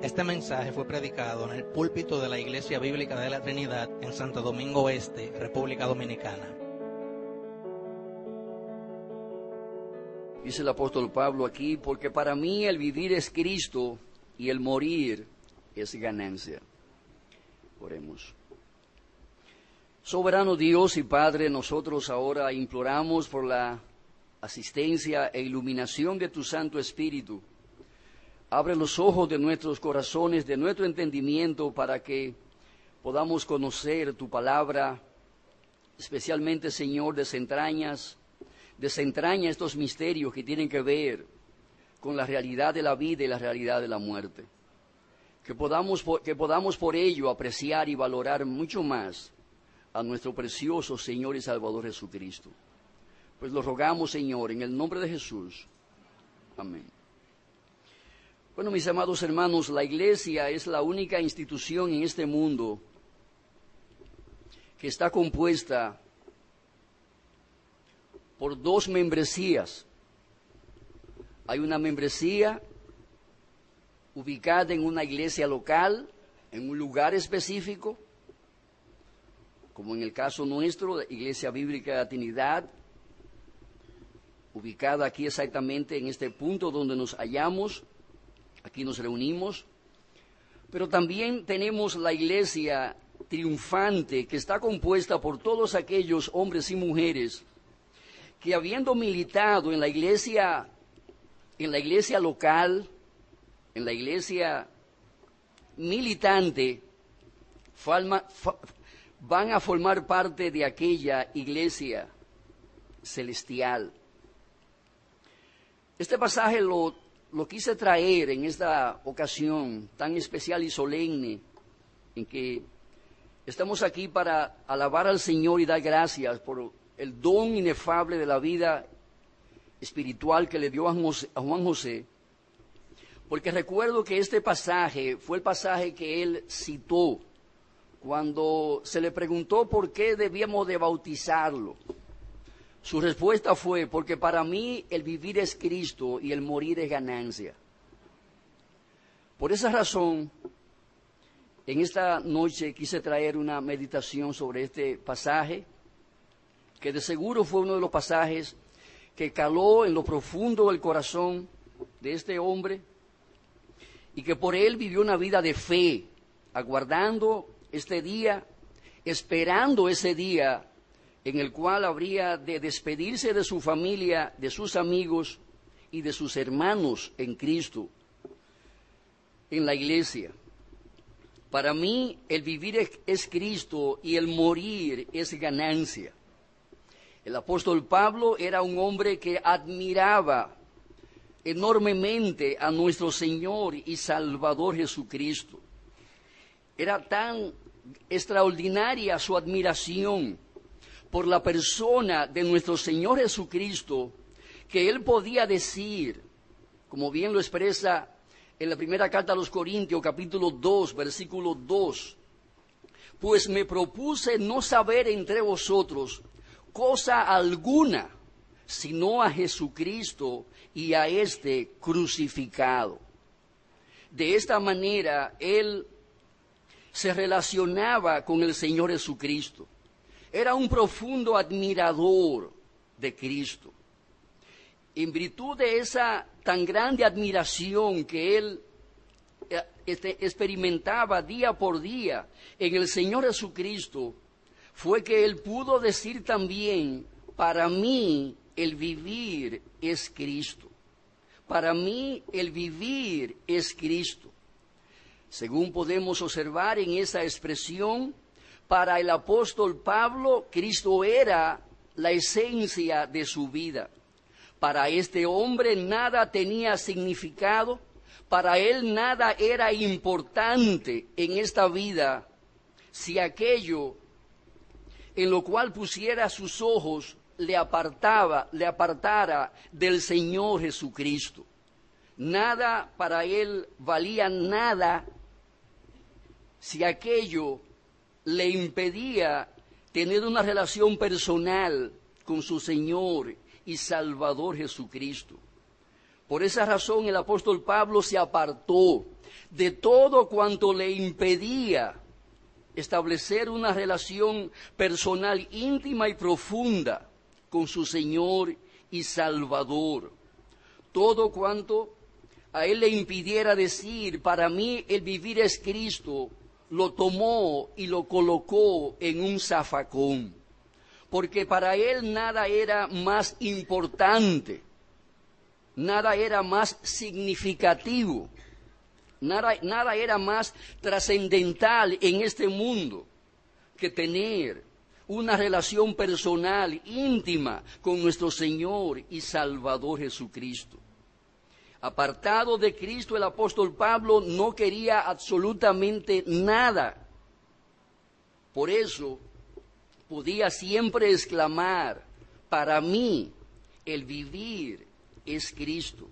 Este mensaje fue predicado en el púlpito de la Iglesia Bíblica de la Trinidad en Santo Domingo Este, República Dominicana. Dice el apóstol Pablo aquí, porque para mí el vivir es Cristo y el morir es ganancia. Oremos. Soberano Dios y Padre, nosotros ahora imploramos por la asistencia e iluminación de tu Santo Espíritu. Abre los ojos de nuestros corazones, de nuestro entendimiento, para que podamos conocer tu palabra, especialmente, Señor, desentraña estos misterios que tienen que ver con la realidad de la vida y la realidad de la muerte. Que podamos por ello apreciar y valorar mucho más a nuestro precioso Señor y Salvador Jesucristo. Pues lo rogamos, Señor, en el nombre de Jesús. Amén. Bueno, mis amados hermanos, la Iglesia es la única institución en este mundo que está compuesta por dos membresías. Hay una membresía ubicada en una iglesia local, en un lugar específico, como en el caso nuestro, la Iglesia Bíblica de la Trinidad, ubicada aquí exactamente en este punto donde nos hallamos. Aquí nos reunimos, pero también tenemos la iglesia triunfante que está compuesta por todos aquellos hombres y mujeres que, habiendo militado en la iglesia local, en la iglesia militante, van a formar parte de aquella iglesia celestial. Este pasaje lo quise traer en esta ocasión tan especial y solemne, en que estamos aquí para alabar al Señor y dar gracias por el don inefable de la vida espiritual que le dio a Juan José, porque recuerdo que este pasaje fue el pasaje que él citó cuando se le preguntó por qué debíamos de bautizarlo. Su respuesta fue, porque para mí el vivir es Cristo y el morir es ganancia. Por esa razón, en esta noche quise traer una meditación sobre este pasaje, que de seguro fue uno de los pasajes que caló en lo profundo del corazón de este hombre, y que por él vivió una vida de fe, aguardando este día, esperando ese día, en el cual habría de despedirse de su familia, de sus amigos y de sus hermanos en Cristo, en la iglesia. Para mí, el vivir es Cristo y el morir es ganancia. El apóstol Pablo era un hombre que admiraba enormemente a nuestro Señor y Salvador Jesucristo. Era tan extraordinaria su admiración por la persona de nuestro Señor Jesucristo, que él podía decir, como bien lo expresa en la primera carta a los Corintios, capítulo 2, versículo 2, pues me propuse no saber entre vosotros cosa alguna, sino a Jesucristo y a este crucificado. De esta manera, él se relacionaba con el Señor Jesucristo. Era un profundo admirador de Cristo. En virtud de esa tan grande admiración que él experimentaba día por día en el Señor Jesucristo, fue que él pudo decir también, para mí el vivir es Cristo. Para mí el vivir es Cristo. Según podemos observar en esa expresión, para el apóstol Pablo, Cristo era la esencia de su vida. Para este hombre nada tenía significado, para él nada era importante en esta vida, si aquello en lo cual pusiera sus ojos le apartara del Señor Jesucristo. Nada para él valía nada si aquello le impedía tener una relación personal con su Señor y Salvador Jesucristo. Por esa razón el apóstol Pablo se apartó de todo cuanto le impedía establecer una relación personal íntima y profunda con su Señor y Salvador. Todo cuanto a él le impidiera decir, para mí el vivir es Cristo, lo tomó y lo colocó en un zafacón, porque para él nada era más importante, nada era más significativo, nada era más trascendental en este mundo que tener una relación personal, íntima, con nuestro Señor y Salvador Jesucristo. Apartado de Cristo, el apóstol Pablo no quería absolutamente nada. Por eso podía siempre exclamar, para mí el vivir es Cristo.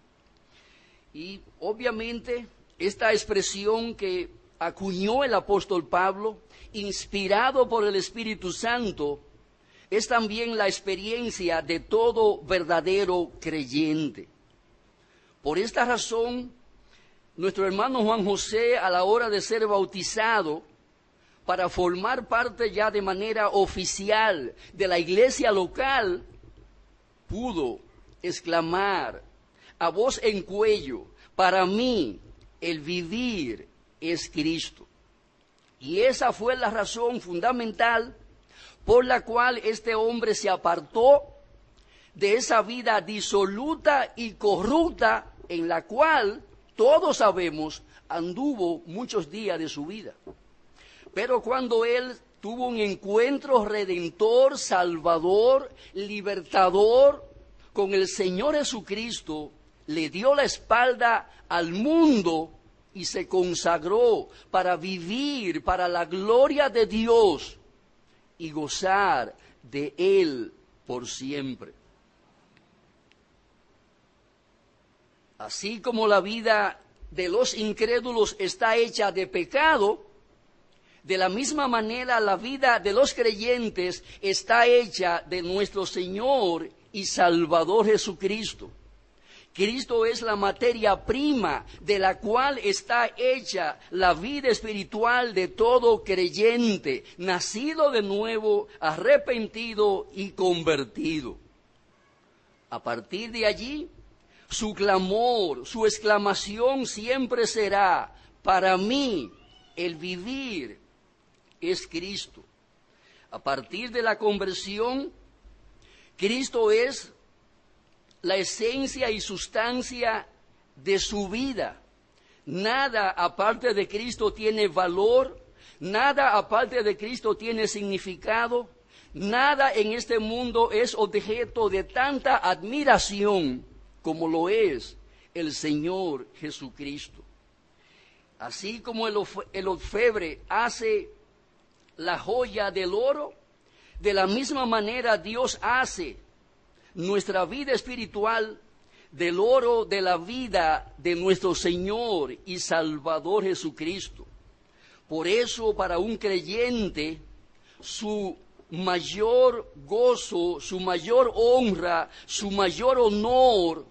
Y obviamente esta expresión que acuñó el apóstol Pablo, inspirado por el Espíritu Santo, es también la experiencia de todo verdadero creyente. Por esta razón, nuestro hermano Juan José, a la hora de ser bautizado, para formar parte ya de manera oficial de la iglesia local, pudo exclamar a voz en cuello, para mí el vivir es Cristo. Y esa fue la razón fundamental por la cual este hombre se apartó de esa vida disoluta y corrupta en la cual, todos sabemos, anduvo muchos días de su vida. Pero cuando él tuvo un encuentro redentor, salvador, libertador con el Señor Jesucristo, le dio la espalda al mundo y se consagró para vivir para la gloria de Dios y gozar de Él por siempre. Así como la vida de los incrédulos está hecha de pecado, de la misma manera la vida de los creyentes está hecha de nuestro Señor y Salvador Jesucristo. Cristo es la materia prima de la cual está hecha la vida espiritual de todo creyente, nacido de nuevo, arrepentido y convertido. A partir de allí, su clamor, su exclamación siempre será, para mí el vivir es Cristo. A partir de la conversión, Cristo es la esencia y sustancia de su vida. Nada aparte de Cristo tiene valor, nada aparte de Cristo tiene significado, nada en este mundo es objeto de tanta admiración como lo es el Señor Jesucristo. Así como el orfebre hace la joya del oro, de la misma manera Dios hace nuestra vida espiritual del oro de la vida de nuestro Señor y Salvador Jesucristo. Por eso, para un creyente, su mayor gozo, su mayor honra, su mayor honor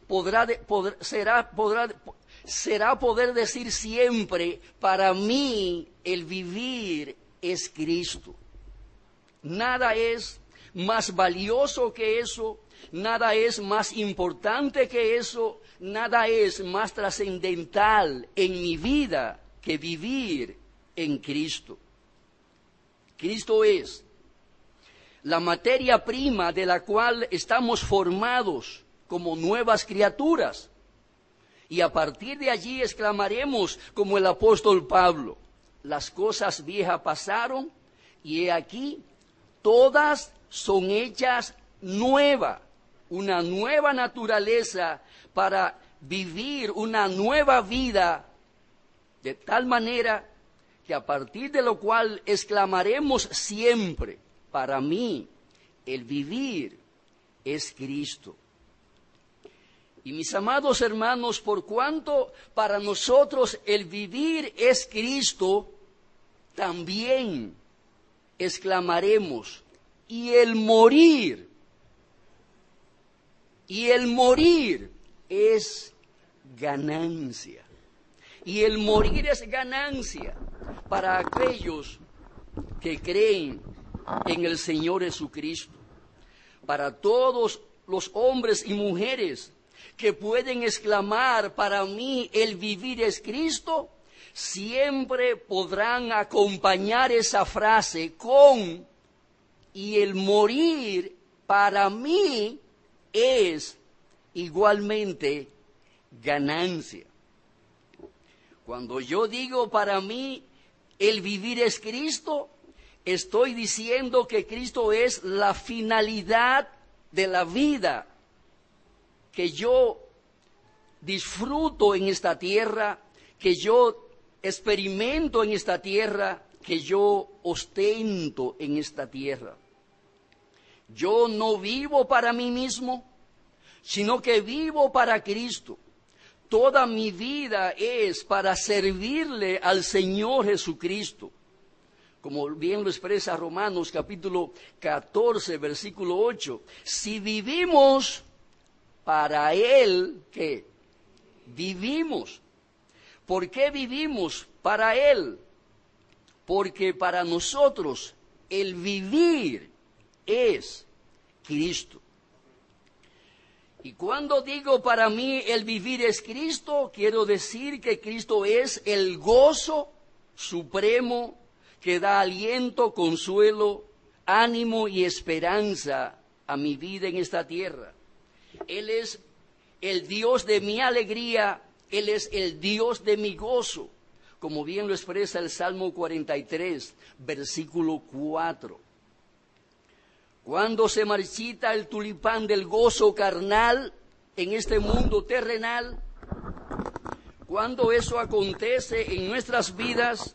será poder decir siempre, para mí el vivir es Cristo. Nada es más valioso que eso, nada es más importante que eso, nada es más trascendental en mi vida que vivir en Cristo. Cristo es la materia prima de la cual estamos formados como nuevas criaturas. Y a partir de allí exclamaremos como el apóstol Pablo, las cosas viejas pasaron y he aquí, todas son hechas nuevas, una nueva naturaleza para vivir una nueva vida, de tal manera que a partir de lo cual exclamaremos siempre, para mí el vivir es Cristo. Y mis amados hermanos, por cuanto para nosotros el vivir es Cristo, también exclamaremos, y el morir es ganancia. Y el morir es ganancia para aquellos que creen en el Señor Jesucristo. Para todos los hombres y mujeres que pueden exclamar, para mí el vivir es Cristo, siempre podrán acompañar esa frase con, y el morir para mí es igualmente ganancia. Cuando yo digo para mí el vivir es Cristo, estoy diciendo que Cristo es la finalidad de la vida que yo disfruto en esta tierra, que yo experimento en esta tierra, que yo ostento en esta tierra. Yo no vivo para mí mismo, sino que vivo para Cristo. Toda mi vida es para servirle al Señor Jesucristo. Como bien lo expresa Romanos capítulo 14, versículo 8. Si vivimos para Él, ¿qué? Vivimos. ¿Por qué vivimos para Él? Porque para nosotros el vivir es Cristo. Y cuando digo para mí el vivir es Cristo, quiero decir que Cristo es el gozo supremo que da aliento, consuelo, ánimo y esperanza a mi vida en esta tierra. Él es el Dios de mi alegría, Él es el Dios de mi gozo, como bien lo expresa el Salmo 43, versículo 4. Cuando se marchita el tulipán del gozo carnal en este mundo terrenal, cuando eso acontece en nuestras vidas,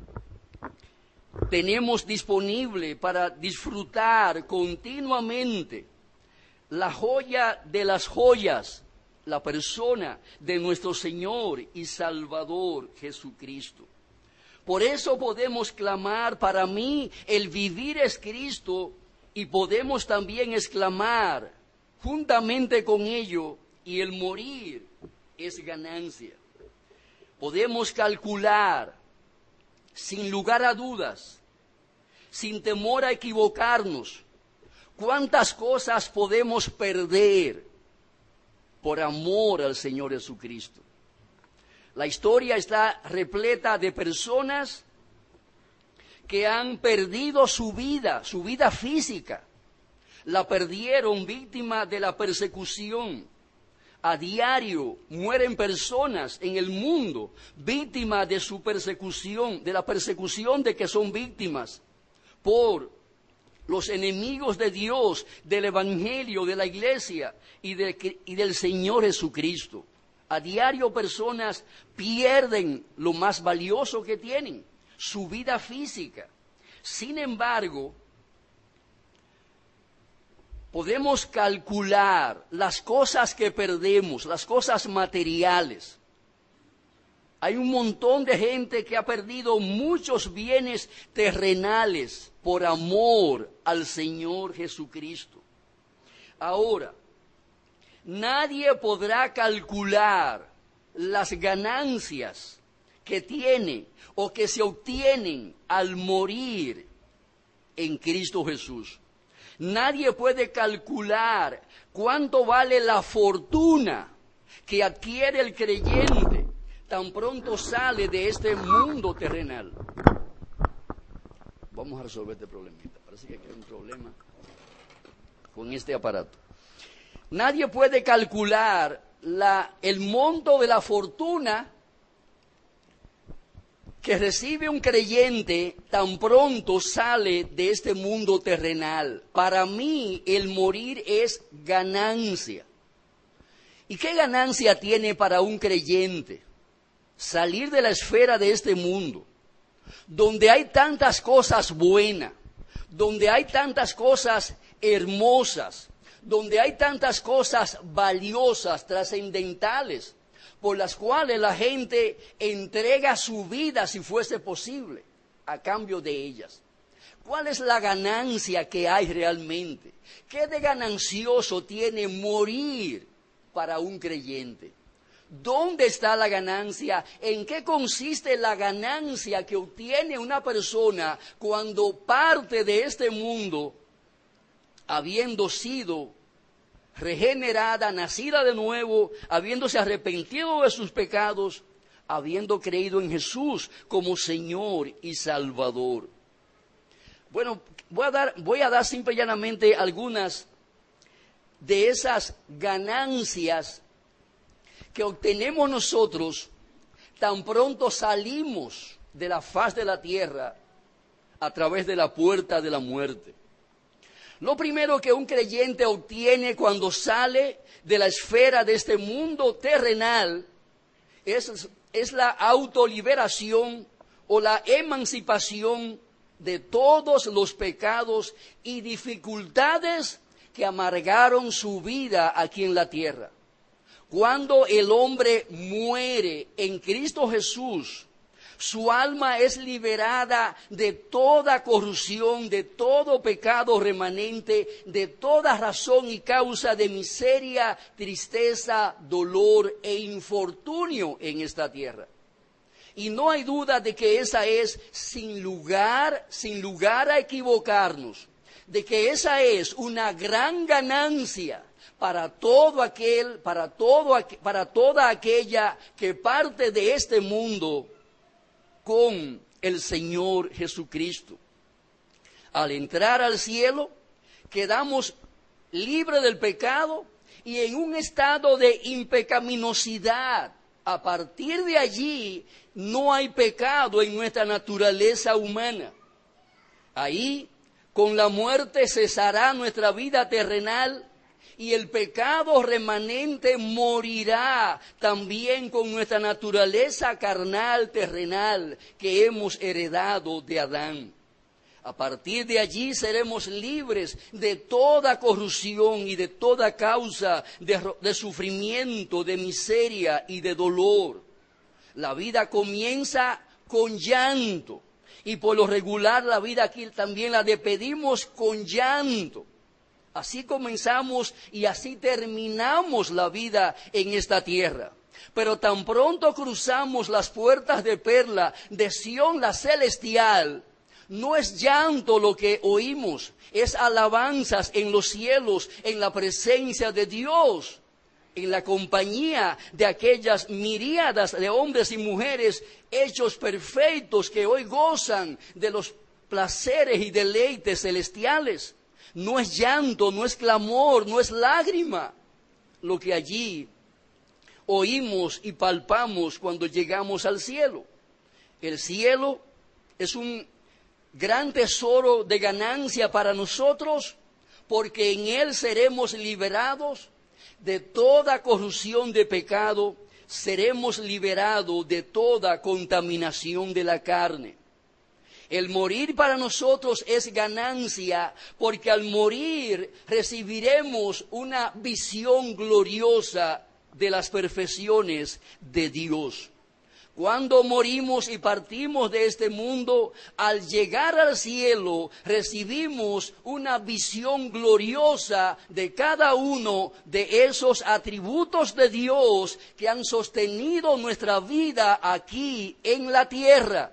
tenemos disponible para disfrutar continuamente la joya de las joyas, la persona de nuestro Señor y Salvador Jesucristo. Por eso podemos clamar, para mí el vivir es Cristo, y podemos también exclamar juntamente con ello, y el morir es ganancia. Podemos calcular sin lugar a dudas, sin temor a equivocarnos, cuántas cosas podemos perder por amor al Señor Jesucristo. La historia está repleta de personas que han perdido su vida física. La perdieron víctima de la persecución. A diario mueren personas en el mundo víctimas de su persecución, de la persecución de que son víctimas por los enemigos de Dios, del Evangelio, de la Iglesia y del Señor Jesucristo. A diario personas pierden lo más valioso que tienen, su vida física. Sin embargo, podemos calcular las cosas que perdemos, las cosas materiales. Hay un montón de gente que ha perdido muchos bienes terrenales por amor al Señor Jesucristo. Ahora, nadie podrá calcular las ganancias que tiene o que se obtienen al morir en Cristo Jesús. Nadie puede calcular cuánto vale la fortuna que adquiere el creyente tan pronto sale de este mundo terrenal. Vamos a resolver este problemita. Parece que hay un problema con este aparato. Nadie puede calcular el monto de la fortuna que recibe un creyente tan pronto sale de este mundo terrenal. Para mí, el morir es ganancia. ¿Y qué ganancia tiene para un creyente? Salir de la esfera de este mundo, donde hay tantas cosas buenas, donde hay tantas cosas hermosas, donde hay tantas cosas valiosas, trascendentales, por las cuales la gente entrega su vida, si fuese posible, a cambio de ellas. ¿Cuál es la ganancia que hay realmente? ¿Qué de ganancioso tiene morir para un creyente. ¿Dónde está la ganancia? ¿En qué consiste la ganancia que obtiene una persona cuando parte de este mundo, habiendo sido regenerada, nacida de nuevo, habiéndose arrepentido de sus pecados, habiendo creído en Jesús como Señor y Salvador? Bueno, voy a dar simple y llanamente algunas de esas ganancias que obtenemos nosotros tan pronto salimos de la faz de la tierra a través de la puerta de la muerte. Lo primero que un creyente obtiene cuando sale de la esfera de este mundo terrenal es la autoliberación o la emancipación de todos los pecados y dificultades que amargaron su vida aquí en la tierra. Cuando el hombre muere en Cristo Jesús, su alma es liberada de toda corrupción, de todo pecado remanente, de toda razón y causa de miseria, tristeza, dolor e infortunio en esta tierra. Y no hay duda de que esa es, sin lugar a equivocarnos, de que esa es una gran ganancia para toda aquella que parte de este mundo con el Señor Jesucristo. Al entrar al cielo, quedamos libres del pecado y en un estado de impecaminosidad. A partir de allí, no hay pecado en nuestra naturaleza humana. Ahí, con la muerte cesará nuestra vida terrenal y el pecado remanente morirá también con nuestra naturaleza carnal, terrenal, que hemos heredado de Adán. A partir de allí seremos libres de toda corrupción y de toda causa de sufrimiento, de miseria y de dolor. La vida comienza con llanto y por lo regular la vida aquí también la despedimos con llanto. Así comenzamos y así terminamos la vida en esta tierra. Pero tan pronto cruzamos las puertas de perla de Sión la celestial, no es llanto lo que oímos, es alabanzas en los cielos, en la presencia de Dios, en la compañía de aquellas miríadas de hombres y mujeres hechos perfectos que hoy gozan de los placeres y deleites celestiales. No es llanto, no es clamor, no es lágrima lo que allí oímos y palpamos cuando llegamos al cielo. El cielo es un gran tesoro de ganancia para nosotros, porque en él seremos liberados de toda corrupción de pecado, seremos liberados de toda contaminación de la carne. El morir para nosotros es ganancia, porque al morir recibiremos una visión gloriosa de las perfecciones de Dios. Cuando morimos y partimos de este mundo, al llegar al cielo, recibimos una visión gloriosa de cada uno de esos atributos de Dios que han sostenido nuestra vida aquí en la tierra,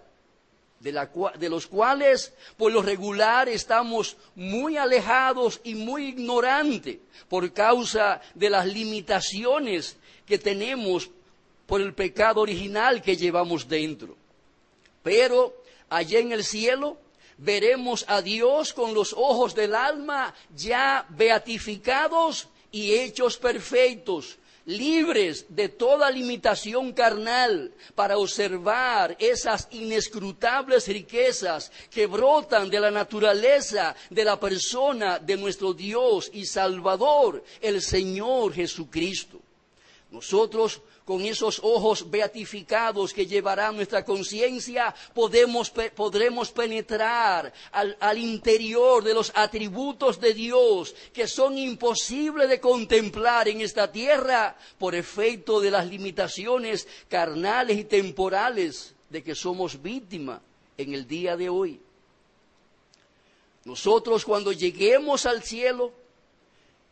de los cuales por lo regular estamos muy alejados y muy ignorantes por causa de las limitaciones que tenemos por el pecado original que llevamos dentro. Pero allá en el cielo veremos a Dios con los ojos del alma ya beatificados y hechos perfectos, libres de toda limitación carnal, para observar esas inescrutables riquezas que brotan de la naturaleza de la persona de nuestro Dios y Salvador, el Señor Jesucristo. Nosotros, con esos ojos beatificados que llevará nuestra conciencia, podremos penetrar al interior de los atributos de Dios que son imposibles de contemplar en esta tierra por efecto de las limitaciones carnales y temporales de que somos víctimas en el día de hoy. Nosotros, cuando lleguemos al cielo,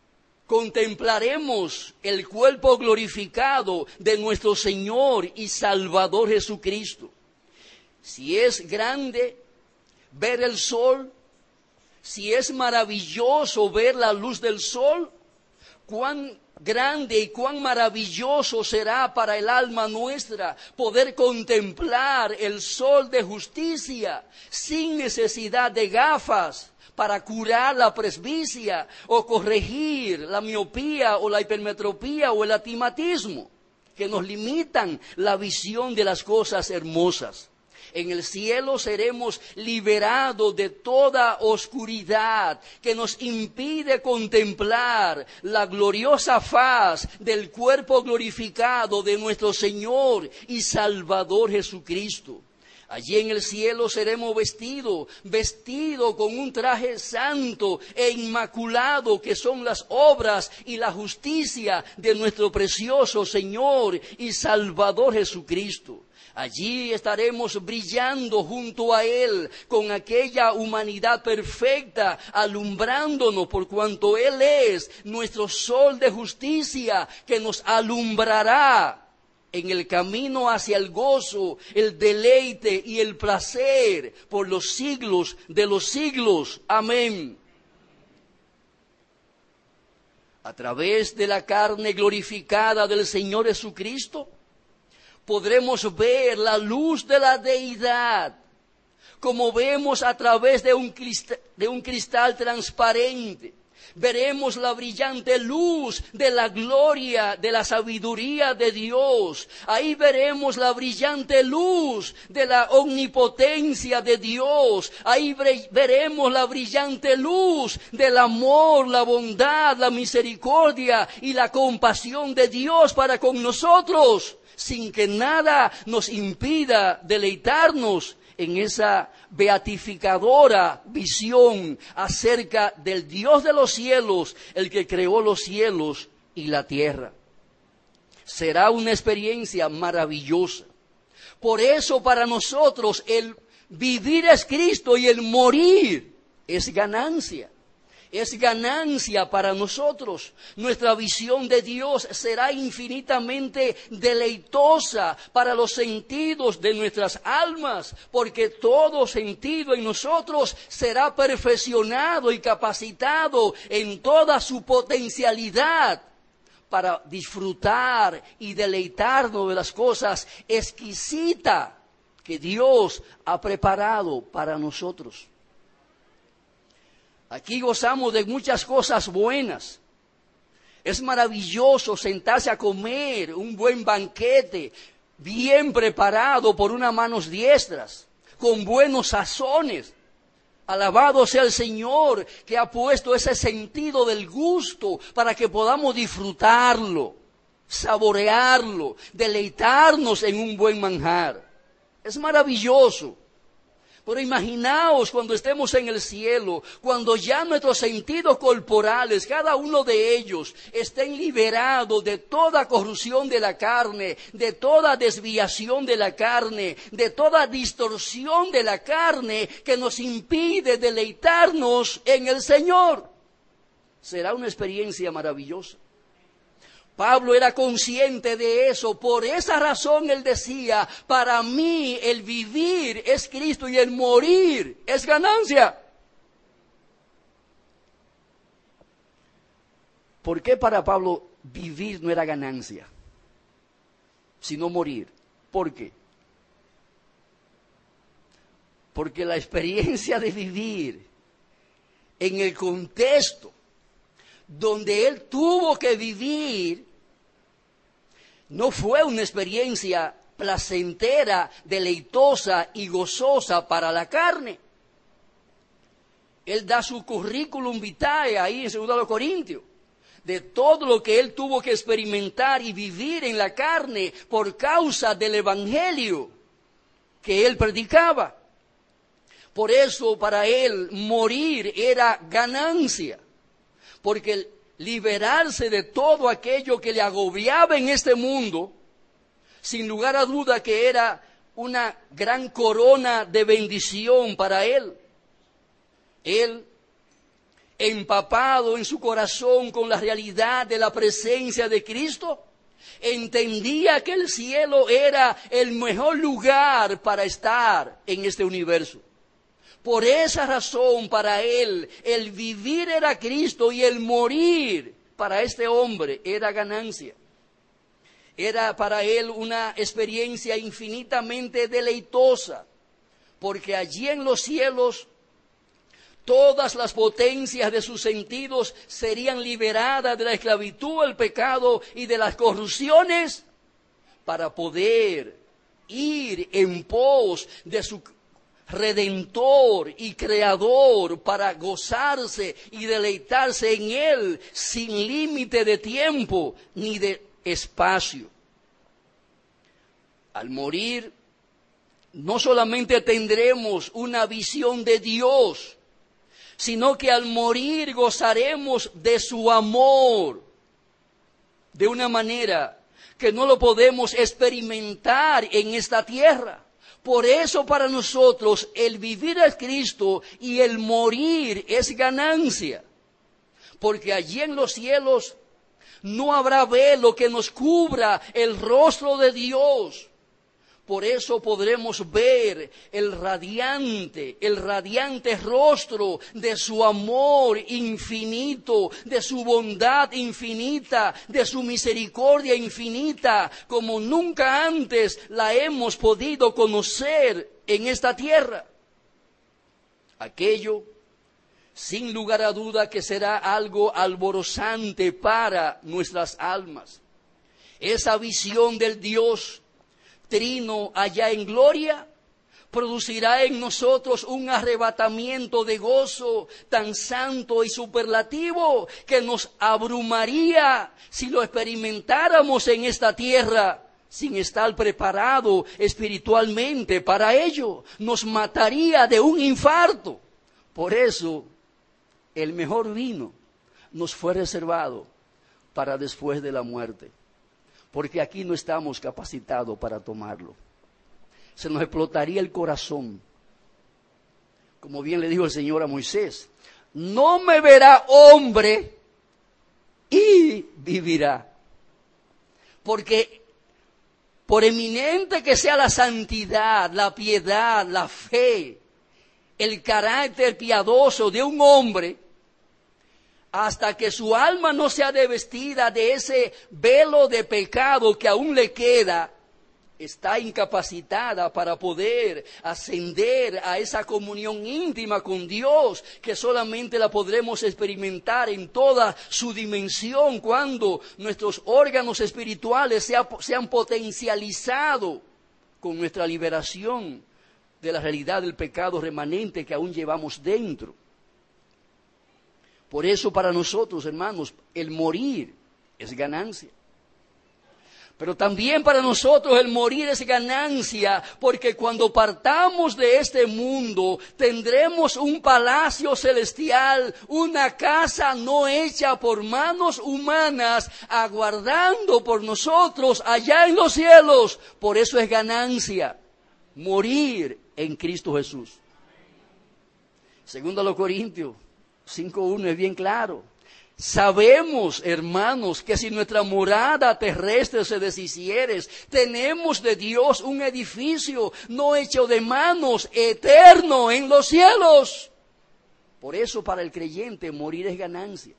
contemplaremos el cuerpo glorificado de nuestro Señor y Salvador Jesucristo. Si es grande ver el sol, si es maravilloso ver la luz del sol, cuán grande y cuán maravilloso será para el alma nuestra poder contemplar el sol de justicia sin necesidad de gafas para curar la presbicia o corregir la miopía o la hipermetropía o el astigmatismo que nos limitan la visión de las cosas hermosas. En el cielo seremos liberados de toda oscuridad que nos impide contemplar la gloriosa faz del cuerpo glorificado de nuestro Señor y Salvador Jesucristo. Allí en el cielo seremos vestidos con un traje santo e inmaculado que son las obras y la justicia de nuestro precioso Señor y Salvador Jesucristo. Allí estaremos brillando junto a Él con aquella humanidad perfecta, alumbrándonos por cuanto Él es nuestro sol de justicia que nos alumbrará en el camino hacia el gozo, el deleite y el placer por los siglos de los siglos. Amén. A través de la carne glorificada del Señor Jesucristo, podremos ver la luz de la deidad, como vemos a través de un cristal transparente. Veremos la brillante luz de la gloria, de la sabiduría de Dios. Ahí veremos la brillante luz de la omnipotencia de Dios. Ahí veremos la brillante luz del amor, la bondad, la misericordia y la compasión de Dios para con nosotros, sin que nada nos impida deleitarnos en esa beatificadora visión acerca del Dios de los cielos, el que creó los cielos y la tierra. Será una experiencia maravillosa. Por eso para nosotros el vivir es Cristo y el morir es ganancia. Es ganancia para nosotros. Nuestra visión de Dios será infinitamente deleitosa para los sentidos de nuestras almas, porque todo sentido en nosotros será perfeccionado y capacitado en toda su potencialidad para disfrutar y deleitarnos de las cosas exquisitas que Dios ha preparado para nosotros. Aquí gozamos de muchas cosas buenas. Es maravilloso sentarse a comer un buen banquete, bien preparado por unas manos diestras, con buenos sazones. Alabado sea el Señor que ha puesto ese sentido del gusto para que podamos disfrutarlo, saborearlo, deleitarnos en un buen manjar. Es maravilloso. Pero imaginaos cuando estemos en el cielo, cuando ya nuestros sentidos corporales, cada uno de ellos, estén liberados de toda corrupción de la carne, de toda desviación de la carne, de toda distorsión de la carne que nos impide deleitarnos en el Señor. Será una experiencia maravillosa. Pablo era consciente de eso, por esa razón él decía, para mí el vivir es Cristo y el morir es ganancia. ¿Por qué para Pablo vivir no era ganancia, sino morir? ¿Por qué? Porque la experiencia de vivir en el contexto donde él tuvo que vivir, no fue una experiencia placentera, deleitosa y gozosa para la carne. Él da su currículum vitae ahí en 2 Corintios, de todo lo que él tuvo que experimentar y vivir en la carne por causa del evangelio que él predicaba. Por eso para él morir era ganancia, porque liberarse de todo aquello que le agobiaba en este mundo, sin lugar a duda que era una gran corona de bendición para él. Él empapado en su corazón con la realidad de la presencia de Cristo, entendía que el cielo era el mejor lugar para estar en este universo. Por esa razón, para él, el vivir era Cristo y el morir para este hombre era ganancia. Era para él una experiencia infinitamente deleitosa, porque allí en los cielos todas las potencias de sus sentidos serían liberadas de la esclavitud, el pecado y de las corrupciones para poder ir en pos de su Redentor y Creador, para gozarse y deleitarse en Él sin límite de tiempo ni de espacio. Al morir, no solamente tendremos una visión de Dios, sino que al morir gozaremos de su amor de una manera que no lo podemos experimentar en esta tierra. Por eso para nosotros el vivir es Cristo y el morir es ganancia. Porque allí en los cielos no habrá velo que nos cubra el rostro de Dios. Por eso podremos ver el radiante rostro de su amor infinito, de su bondad infinita, de su misericordia infinita, como nunca antes la hemos podido conocer en esta tierra. Aquello, sin lugar a duda, que será algo alborozante para nuestras almas. Esa visión del Dios Trino allá en gloria producirá en nosotros un arrebatamiento de gozo tan santo y superlativo que nos abrumaría si lo experimentáramos en esta tierra sin estar preparado espiritualmente para ello. Nos mataría de un infarto. Por eso el mejor vino nos fue reservado para después de la muerte, porque aquí no estamos capacitados para tomarlo. Se nos explotaría el corazón. Como bien le dijo el Señor a Moisés, no me verá hombre y vivirá. Porque por eminente que sea la santidad, la piedad, la fe, el carácter piadoso de un hombre, hasta que su alma no sea revestida de ese velo de pecado que aún le queda, está incapacitada para poder ascender a esa comunión íntima con Dios, que solamente la podremos experimentar en toda su dimensión cuando nuestros órganos espirituales sean potencializados con nuestra liberación de la realidad del pecado remanente que aún llevamos dentro. Por eso para nosotros, hermanos, el morir es ganancia. Pero también para nosotros el morir es ganancia, porque cuando partamos de este mundo tendremos un palacio celestial, una casa no hecha por manos humanas, aguardando por nosotros allá en los cielos. Por eso es ganancia morir en Cristo Jesús. Segundo a los Corintios 5:1 es bien claro. Sabemos, hermanos, que si nuestra morada terrestre se deshiciere, tenemos de Dios un edificio no hecho de manos, eterno en los cielos. Por eso para el creyente morir es ganancia.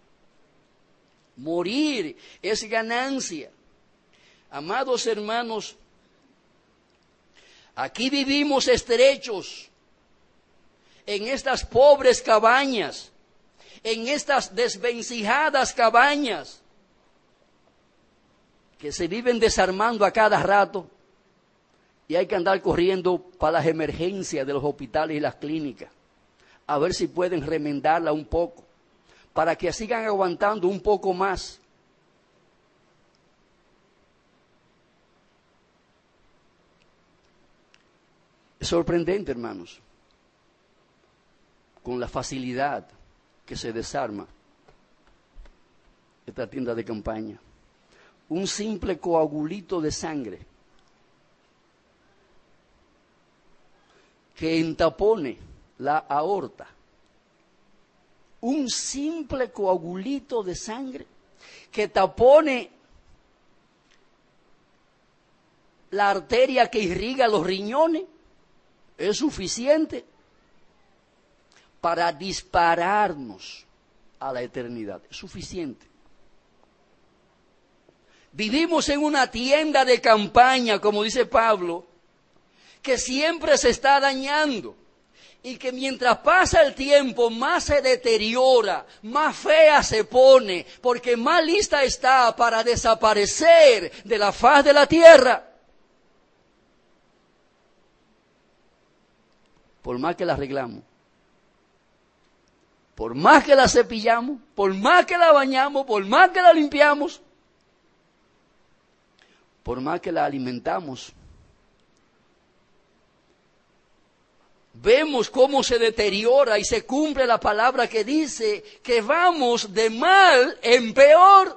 Morir es ganancia. Amados hermanos, aquí vivimos estrechos en estas pobres cabañas, en estas desvencijadas cabañas que se viven desarmando a cada rato y hay que andar corriendo para las emergencias de los hospitales y las clínicas a ver si pueden remendarla un poco para que sigan aguantando un poco más. Es sorprendente, hermanos, con la facilidad que se desarma esta tienda de campaña. Un simple coagulito de sangre que entapone la aorta un simple coagulito de sangre que tapone la arteria que irriga los riñones es suficiente para dispararnos a la eternidad. Es suficiente. Vivimos en una tienda de campaña, como dice Pablo, que siempre se está dañando y que mientras pasa el tiempo más se deteriora, más fea se pone, porque más lista está para desaparecer de la faz de la tierra. Por más que la arreglamos, por más que la cepillamos, por más que la bañamos, por más que la limpiamos, por más que la alimentamos, vemos cómo se deteriora y se cumple la palabra que dice que vamos de mal en peor.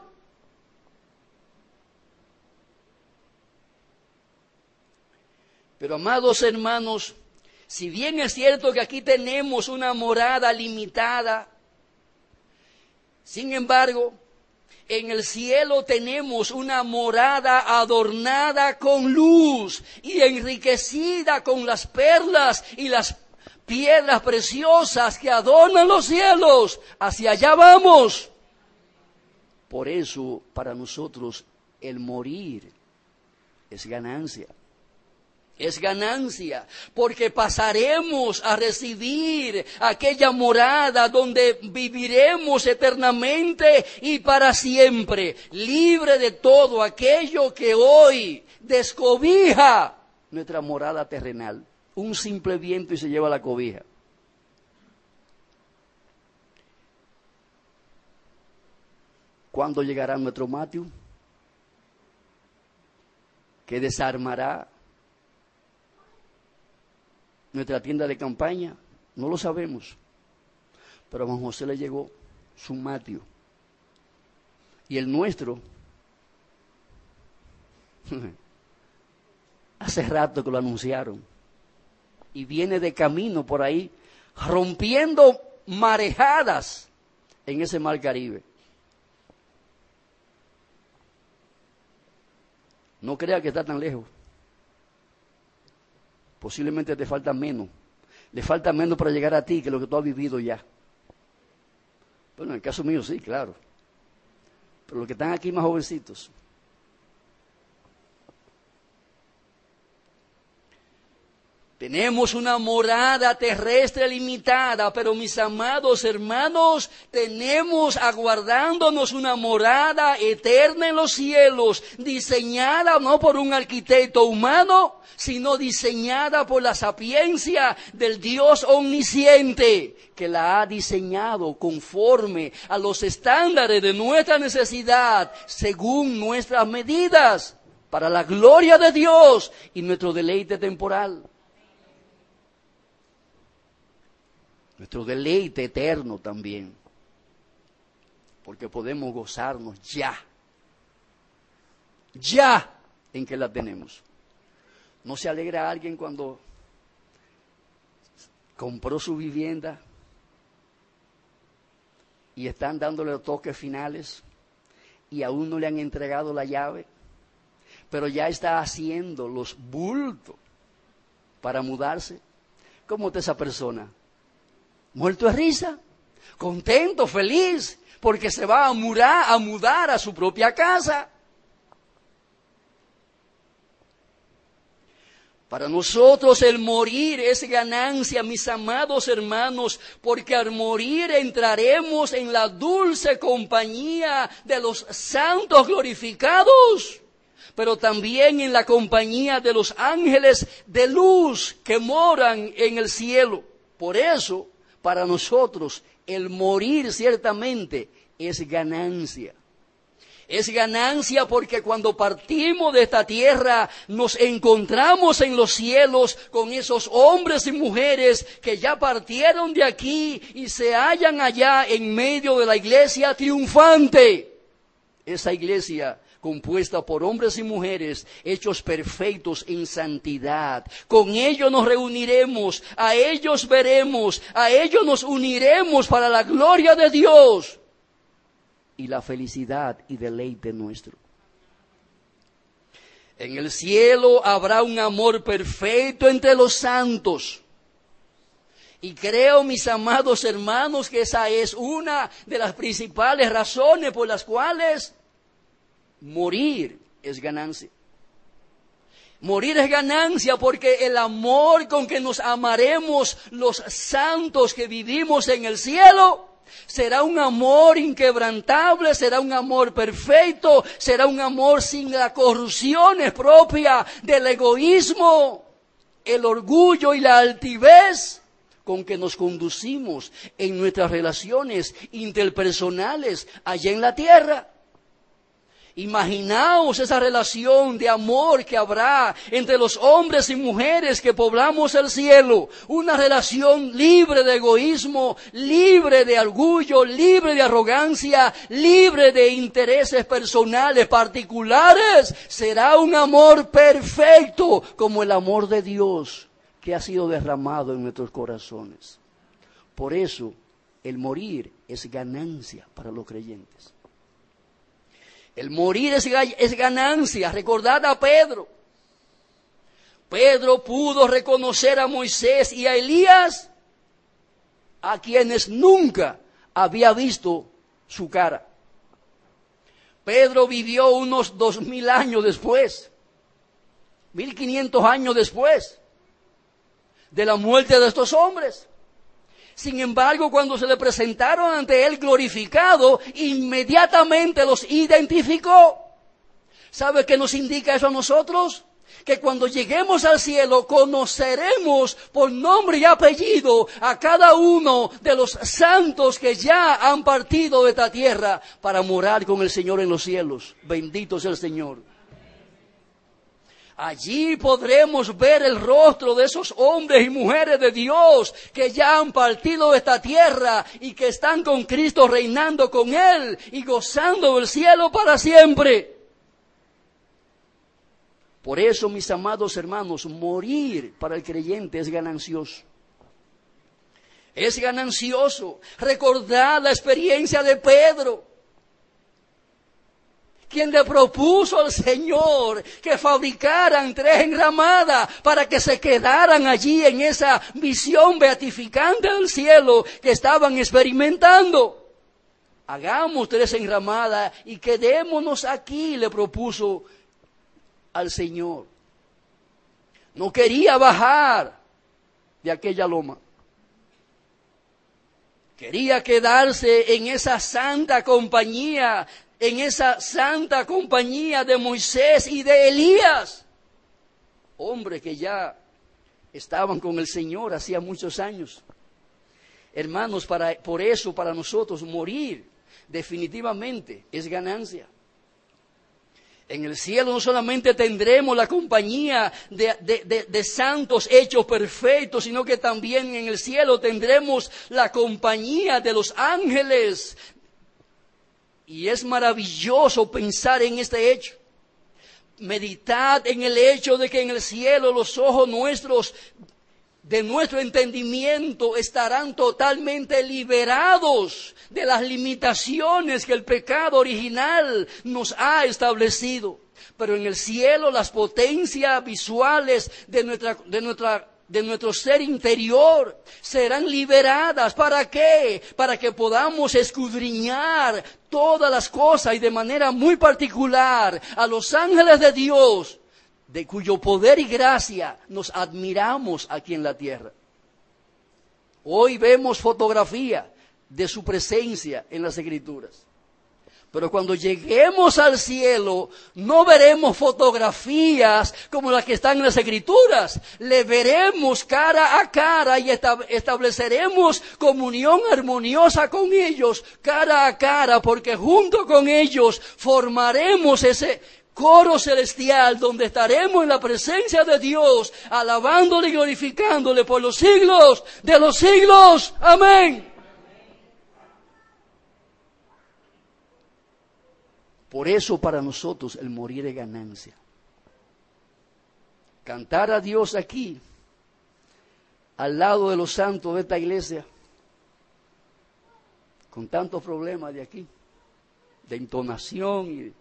Pero amados hermanos, si bien es cierto que aquí tenemos una morada limitada, sin embargo, en el cielo tenemos una morada adornada con luz y enriquecida con las perlas y las piedras preciosas que adornan los cielos. Hacia allá vamos. Por eso, para nosotros, el morir es ganancia. Es ganancia, porque pasaremos a recibir aquella morada donde viviremos eternamente y para siempre, libre de todo aquello que hoy descobija nuestra morada terrenal. Un simple viento y se lleva la cobija. ¿Cuándo llegará nuestro Matthew? Que desarmará nuestra tienda de campaña, no lo sabemos. Pero a Juan José le llegó su Matthew. Y el nuestro, hace rato que lo anunciaron. Y viene de camino por ahí, rompiendo marejadas en ese mar Caribe. No crea que está tan lejos. Posiblemente te falta menos. Le falta menos para llegar a ti que lo que tú has vivido ya. Bueno, en el caso mío sí, claro. Pero los que están aquí más jovencitos. Tenemos una morada terrestre limitada, pero mis amados hermanos, tenemos aguardándonos una morada eterna en los cielos, diseñada no por un arquitecto humano, sino diseñada por la sapiencia del Dios omnisciente, que la ha diseñado conforme a los estándares de nuestra necesidad, según nuestras medidas, para la gloria de Dios y nuestro deleite temporal. Nuestro deleite eterno también, porque podemos gozarnos ya en que la tenemos. ¿No se alegra alguien cuando compró su vivienda y están dándole los toques finales y aún no le han entregado la llave, pero ya está haciendo los bultos para mudarse? ¿Cómo está esa persona? Muerto de risa, contento, feliz, porque se va a mudar a su propia casa. Para nosotros el morir es ganancia, mis amados hermanos, porque al morir entraremos en la dulce compañía de los santos glorificados, pero también en la compañía de los ángeles de luz que moran en el cielo. Por eso, para nosotros, el morir ciertamente es ganancia. Es ganancia porque cuando partimos de esta tierra nos encontramos en los cielos con esos hombres y mujeres que ya partieron de aquí y se hallan allá en medio de la iglesia triunfante. Esa iglesia compuesta por hombres y mujeres hechos perfectos en santidad. Con ellos nos reuniremos, a ellos veremos, a ellos nos uniremos para la gloria de Dios y la felicidad y deleite nuestro. En el cielo habrá un amor perfecto entre los santos. Y creo, mis amados hermanos, que esa es una de las principales razones por las cuales morir es ganancia. Morir es ganancia porque el amor con que nos amaremos los santos que vivimos en el cielo será un amor inquebrantable, será un amor perfecto, será un amor sin la corrupción propia del egoísmo, el orgullo y la altivez con que nos conducimos en nuestras relaciones interpersonales allá en la tierra. Imaginaos esa relación de amor que habrá entre los hombres y mujeres que poblamos el cielo. Una relación libre de egoísmo, libre de orgullo, libre de arrogancia, libre de intereses personales particulares. Será un amor perfecto como el amor de Dios que ha sido derramado en nuestros corazones. Por eso, el morir es ganancia para los creyentes. El morir es ganancia. Recordad a Pedro. Pedro pudo reconocer a Moisés y a Elías, a quienes nunca había visto su cara. Pedro vivió unos 2000 años después, 1500 años después de la muerte de estos hombres. Sin embargo, cuando se le presentaron ante él glorificado, inmediatamente los identificó. ¿Sabe qué nos indica eso a nosotros? Que cuando lleguemos al cielo conoceremos por nombre y apellido a cada uno de los santos que ya han partido de esta tierra para morar con el Señor en los cielos. Bendito sea el Señor. Allí podremos ver el rostro de esos hombres y mujeres de Dios que ya han partido de esta tierra y que están con Cristo reinando con Él y gozando del cielo para siempre. Por eso, mis amados hermanos, morir para el creyente es ganancioso. Es ganancioso. Recordad la experiencia de Pedro, quien le propuso al Señor que fabricaran 3 enramadas para que se quedaran allí en esa visión beatificante del cielo que estaban experimentando. Hagamos 3 enramadas y quedémonos aquí, le propuso al Señor. No quería bajar de aquella loma. Quería quedarse en esa santa compañía, en esa santa compañía de Moisés y de Elías, hombres que ya estaban con el Señor hacía muchos años. Hermanos, por eso para nosotros morir definitivamente es ganancia. En el cielo no solamente tendremos la compañía de santos hechos perfectos, sino que también en el cielo tendremos la compañía de los ángeles. Y es maravilloso pensar en este hecho. Meditad en el hecho de que en el cielo los ojos nuestros, de nuestro entendimiento, estarán totalmente liberados de las limitaciones que el pecado original nos ha establecido. Pero en el cielo las potencias visuales de nuestro ser interior serán liberadas. ¿Para qué? Para que podamos escudriñar todas las cosas y de manera muy particular a los ángeles de Dios, de cuyo poder y gracia nos admiramos aquí en la tierra. Hoy vemos fotografía de su presencia en las Escrituras. Pero cuando lleguemos al cielo, no veremos fotografías como las que están en las Escrituras. Le veremos cara a cara y estableceremos comunión armoniosa con ellos, cara a cara, porque junto con ellos formaremos ese coro celestial donde estaremos en la presencia de Dios, alabándole y glorificándole por los siglos de los siglos. Amén. Por eso para nosotros el morir es ganancia. Cantar a Dios aquí, al lado de los santos de esta iglesia, con tantos problemas de aquí, de entonación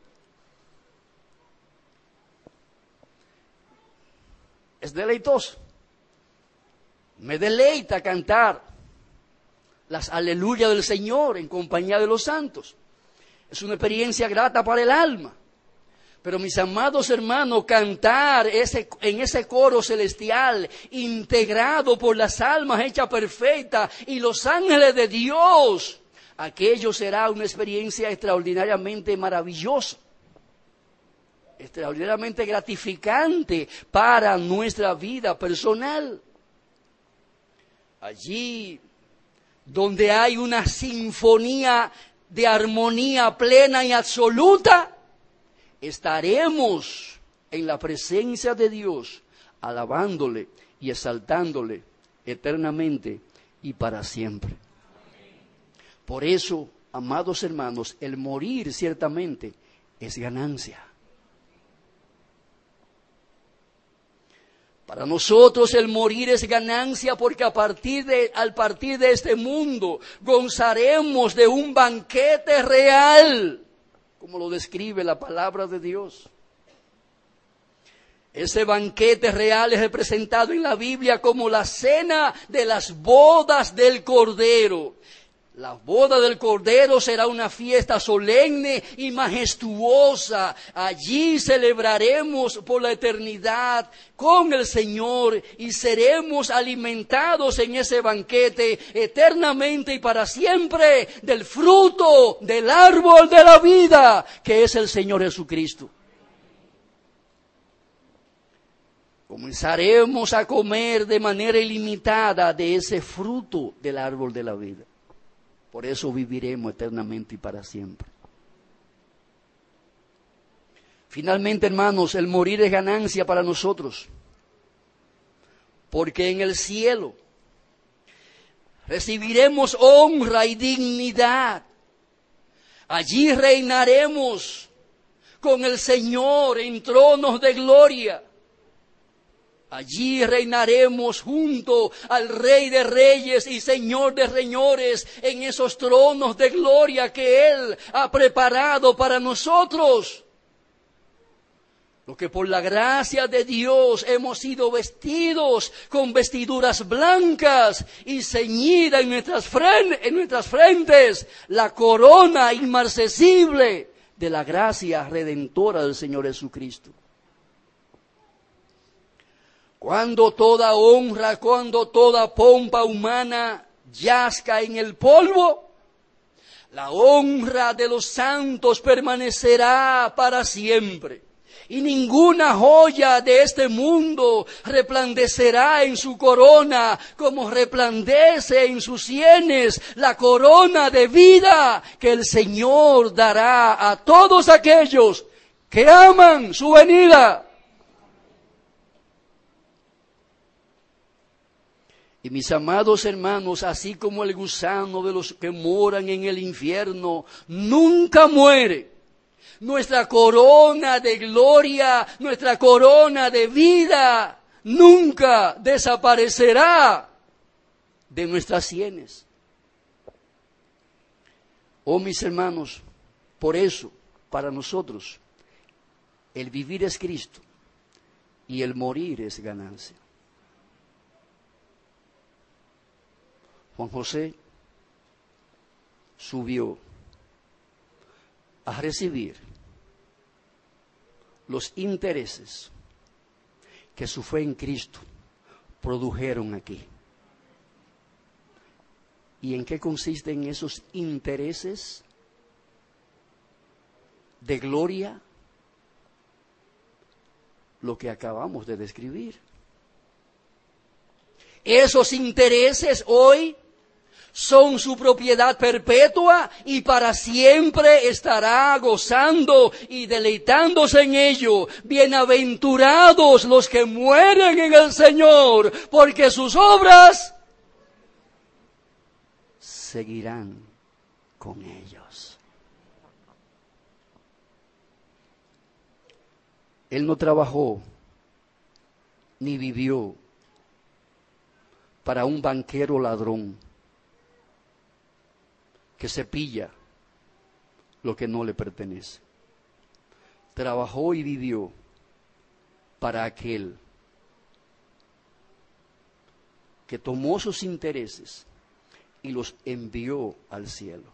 es deleitoso. Me deleita cantar las aleluyas del Señor en compañía de los santos. Es una experiencia grata para el alma. Pero mis amados hermanos, cantar en ese coro celestial, integrado por las almas hechas perfectas y los ángeles de Dios, aquello será una experiencia extraordinariamente maravillosa, extraordinariamente gratificante para nuestra vida personal. Allí donde hay una sinfonía de armonía plena y absoluta, estaremos en la presencia de Dios, alabándole y exaltándole eternamente y para siempre. Por eso, amados hermanos, el morir ciertamente es ganancia. Para nosotros el morir es ganancia porque al partir de este mundo gozaremos de un banquete real, como lo describe la palabra de Dios. Ese banquete real es representado en la Biblia como la cena de las bodas del Cordero. La boda del Cordero será una fiesta solemne y majestuosa. Allí celebraremos por la eternidad con el Señor y seremos alimentados en ese banquete eternamente y para siempre del fruto del árbol de la vida, que es el Señor Jesucristo. Comenzaremos a comer de manera ilimitada de ese fruto del árbol de la vida. Por eso viviremos eternamente y para siempre. Finalmente, hermanos, el morir es ganancia para nosotros. Porque en el cielo recibiremos honra y dignidad. Allí reinaremos con el Señor en tronos de gloria. Allí reinaremos junto al Rey de Reyes y Señor de Señores en esos tronos de gloria que Él ha preparado para nosotros. Lo que por la gracia de Dios hemos sido vestidos con vestiduras blancas y ceñida en nuestras frentes la corona inmarcesible de la gracia redentora del Señor Jesucristo. Cuando toda honra, cuando toda pompa humana yazca en el polvo, la honra de los santos permanecerá para siempre. Y ninguna joya de este mundo resplandecerá en su corona como resplandece en sus sienes la corona de vida que el Señor dará a todos aquellos que aman su venida. Y mis amados hermanos, así como el gusano de los que moran en el infierno nunca muere, nuestra corona de gloria, nuestra corona de vida, nunca desaparecerá de nuestras sienes. Oh mis hermanos, por eso, para nosotros, el vivir es Cristo y el morir es ganancia. Juan José subió a recibir los intereses que su fe en Cristo produjeron aquí. ¿Y en qué consisten esos intereses de gloria? Lo que acabamos de describir. Esos intereses hoy son su propiedad perpetua y para siempre estará gozando y deleitándose en ello. Bienaventurados los que mueren en el Señor, porque sus obras seguirán con ellos. Él no trabajó ni vivió para un banquero ladrón que se pilla lo que no le pertenece. Trabajó y vivió para aquel que tomó sus intereses y los envió al cielo.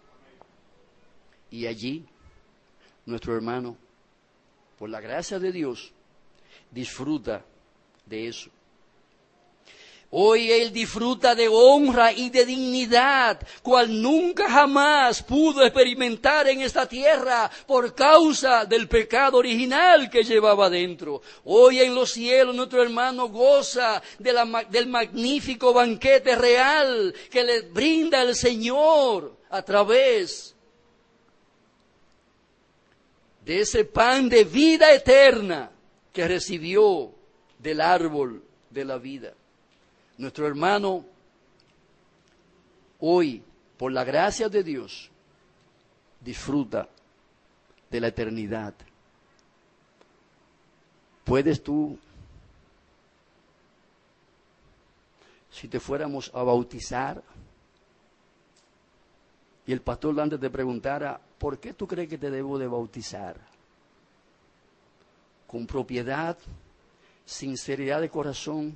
Y allí, nuestro hermano, por la gracia de Dios, disfruta de eso. Hoy él disfruta de honra y de dignidad, cual nunca jamás pudo experimentar en esta tierra por causa del pecado original que llevaba dentro. Hoy en los cielos nuestro hermano goza del magnífico banquete real que le brinda el Señor a través de ese pan de vida eterna que recibió del árbol de la vida. Nuestro hermano, hoy, por la gracia de Dios, disfruta de la eternidad. ¿Puedes tú, si te fuéramos a bautizar, y el pastor antes te preguntara, ¿por qué tú crees que te debo de bautizar? Con propiedad, sinceridad de corazón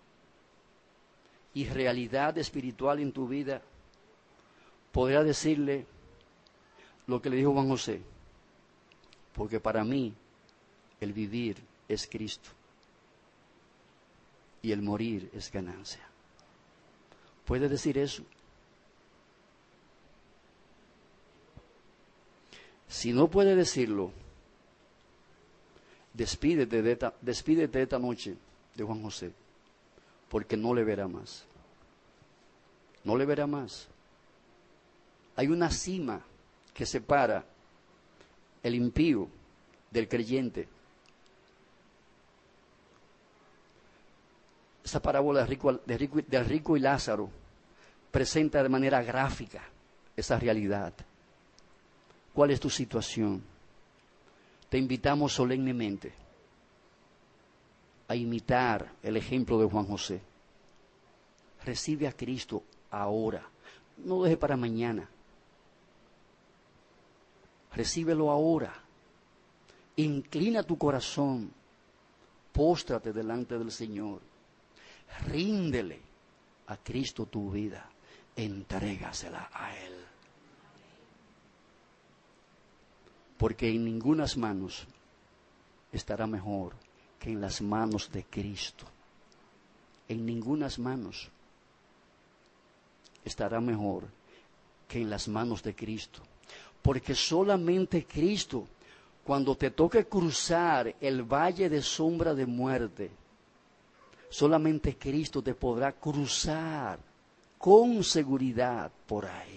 y realidad espiritual en tu vida, podría decirle lo que le dijo Juan José, porque para mí el vivir es Cristo y el morir es ganancia. ¿Puedes decir eso? Si no puedes decirlo, despídete de esta noche de Juan José, porque no le verá más. No le verá más. Hay una cima que separa el impío del creyente. Esa parábola del rico y Lázaro presenta de manera gráfica esa realidad. ¿Cuál es tu situación? Te invitamos solemnemente a imitar el ejemplo de Juan José. Recibe a Cristo ahora, no deje para mañana. Recíbelo ahora. Inclina tu corazón, póstrate delante del Señor, ríndele a Cristo tu vida, entrégasela a Él. Porque en ningunas manos estará mejor que en las manos de Cristo. En ningunas manos estará mejor que en las manos de Cristo. Porque solamente Cristo, cuando te toque cruzar el valle de sombra de muerte, solamente Cristo te podrá cruzar con seguridad por ahí.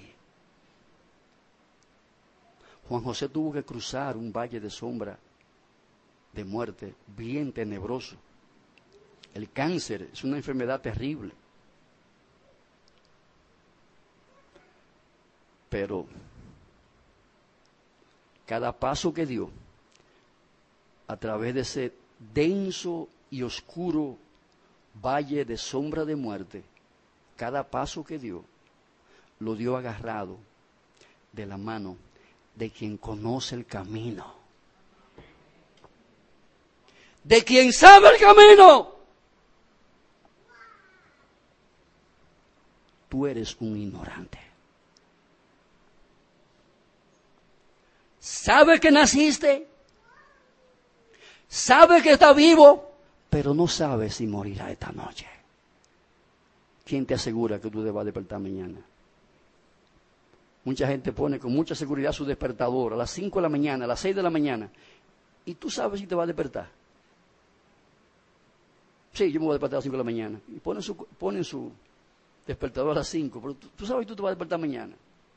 Juan José tuvo que cruzar un valle de sombra de muerte bien tenebroso. El cáncer es una enfermedad terrible. Pero cada paso que dio a través de ese denso y oscuro valle de sombra de muerte, cada paso que dio, lo dio agarrado de la mano de quien conoce el camino, de quien sabe el camino. Tú eres un ignorante. Sabe que naciste, sabe que está vivo, pero no sabe si morirá esta noche. ¿Quién te asegura que tú te vas a despertar mañana? Mucha gente pone con mucha seguridad su despertador a las 5 de la mañana, a las 6 de la mañana, y tú sabes si te vas a despertar. Sí, yo me voy a despertar a las 5 de la mañana. Y ponen su despertador a las 5, pero tú sabes que tú te vas a despertar mañana.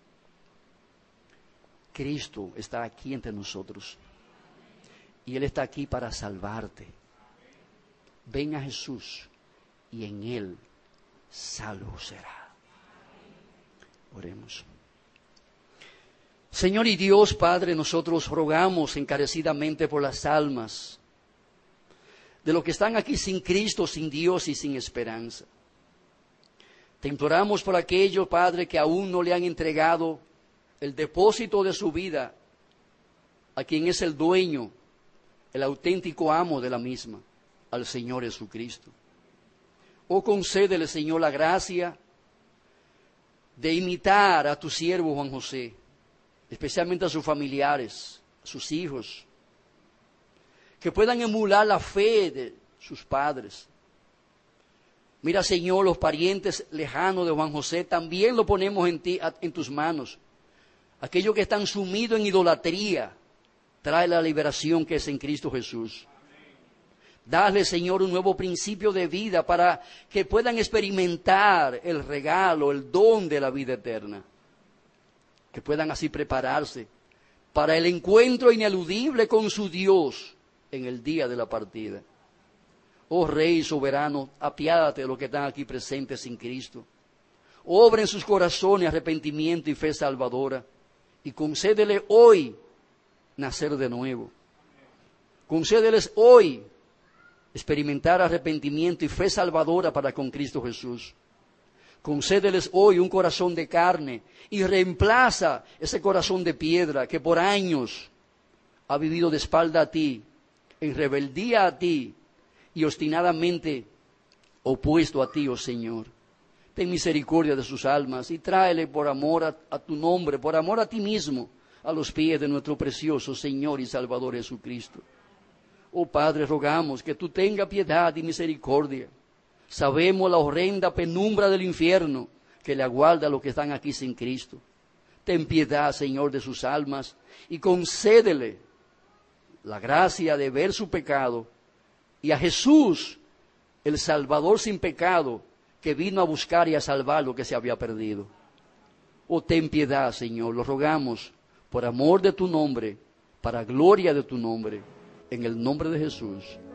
Cristo está aquí entre nosotros. Y Él está aquí para salvarte. Ven a Jesús y en Él salvo será. Oremos. Señor y Dios Padre, nosotros rogamos encarecidamente por las almas de los que están aquí sin Cristo, sin Dios y sin esperanza. Te imploramos por aquellos, Padre, que aún no le han entregado el depósito de su vida a quien es el dueño, el auténtico amo de la misma, al Señor Jesucristo. Oh, concédele, Señor, la gracia de imitar a tu siervo Juan José, especialmente a sus familiares, a sus hijos, que puedan emular la fe de sus padres. Mira, Señor, los parientes lejanos de Juan José, también lo ponemos en tus manos. Aquellos que están sumidos en idolatría, trae la liberación que es en Cristo Jesús. Dale, Señor, un nuevo principio de vida para que puedan experimentar el regalo, el don de la vida eterna. Que puedan así prepararse para el encuentro ineludible con su Dios en el día de la partida. Oh Rey soberano, apiádate de los que están aquí presentes sin Cristo. Obra en sus corazones arrepentimiento y fe salvadora. Y concédele hoy nacer de nuevo. Concédeles hoy experimentar arrepentimiento y fe salvadora para con Cristo Jesús. Concédeles hoy un corazón de carne y reemplaza ese corazón de piedra que por años ha vivido de espalda a ti, en rebeldía a ti y obstinadamente opuesto a ti, oh Señor. Ten misericordia de sus almas y tráele por amor a tu nombre, por amor a ti mismo, a los pies de nuestro precioso Señor y Salvador Jesucristo. Oh Padre, rogamos que tú tengas piedad y misericordia. Sabemos la horrenda penumbra del infierno que le aguarda a los que están aquí sin Cristo. Ten piedad, Señor, de sus almas y concédele la gracia de ver su pecado y a Jesús, el Salvador sin pecado, que vino a buscar y a salvar lo que se había perdido. Oh, ten piedad, Señor, lo rogamos por amor de tu nombre, para gloria de tu nombre, en el nombre de Jesús.